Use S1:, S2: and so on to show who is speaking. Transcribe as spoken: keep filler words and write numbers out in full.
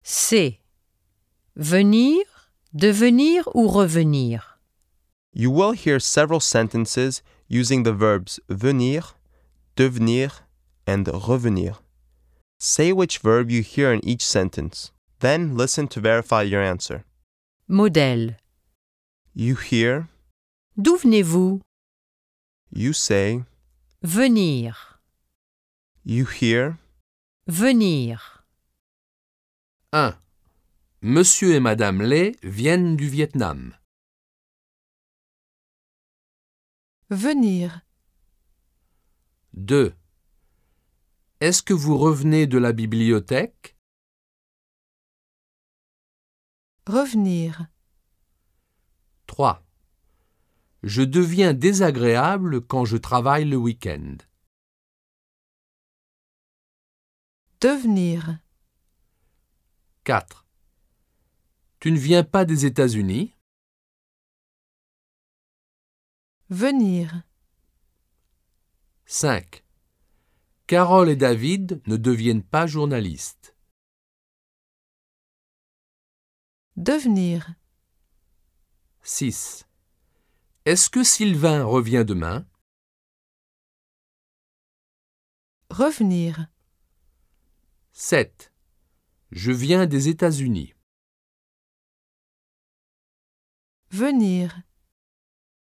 S1: C. Venir, devenir ou revenir.
S2: You will hear several sentences using the verbs venir, devenir, and revenir. Say which verb you hear in each sentence. Then listen to verify your answer.
S1: Modèle.
S2: You hear,
S1: D'où venez-vous?
S2: you say,
S1: Venir.
S2: you hear,
S1: Venir.
S3: un. Monsieur et Madame Lay viennent du Vietnam.
S4: Venir.
S3: deux. Est-ce que vous revenez de la bibliothèque?
S4: Revenir.
S3: trois. Je deviens désagréable quand je travaille le week-end.
S4: Devenir.
S3: quatre. Tu ne viens pas des États-Unis?
S4: Venir.
S3: cinq. Carole et David ne deviennent pas journalistes.
S4: Devenir.
S3: six. Est-ce que Sylvain revient demain?
S4: Revenir.
S3: sept. Je viens des États-Unis.
S4: Venir.